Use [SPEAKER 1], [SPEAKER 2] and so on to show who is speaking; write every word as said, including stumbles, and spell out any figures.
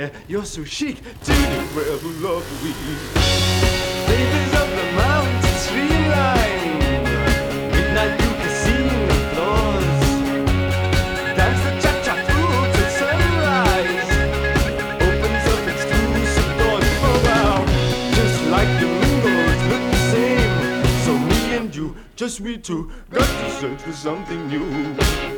[SPEAKER 1] hair, you're so chic. Tuning well who love the weed. Ladies of the mountain streamline, midnight through casino floors. Dance the cha-cha through till sunrise. Opens up exclusive doors. Oh wow, just like the mingles look the same. So me and you, just we two, got to search for something new.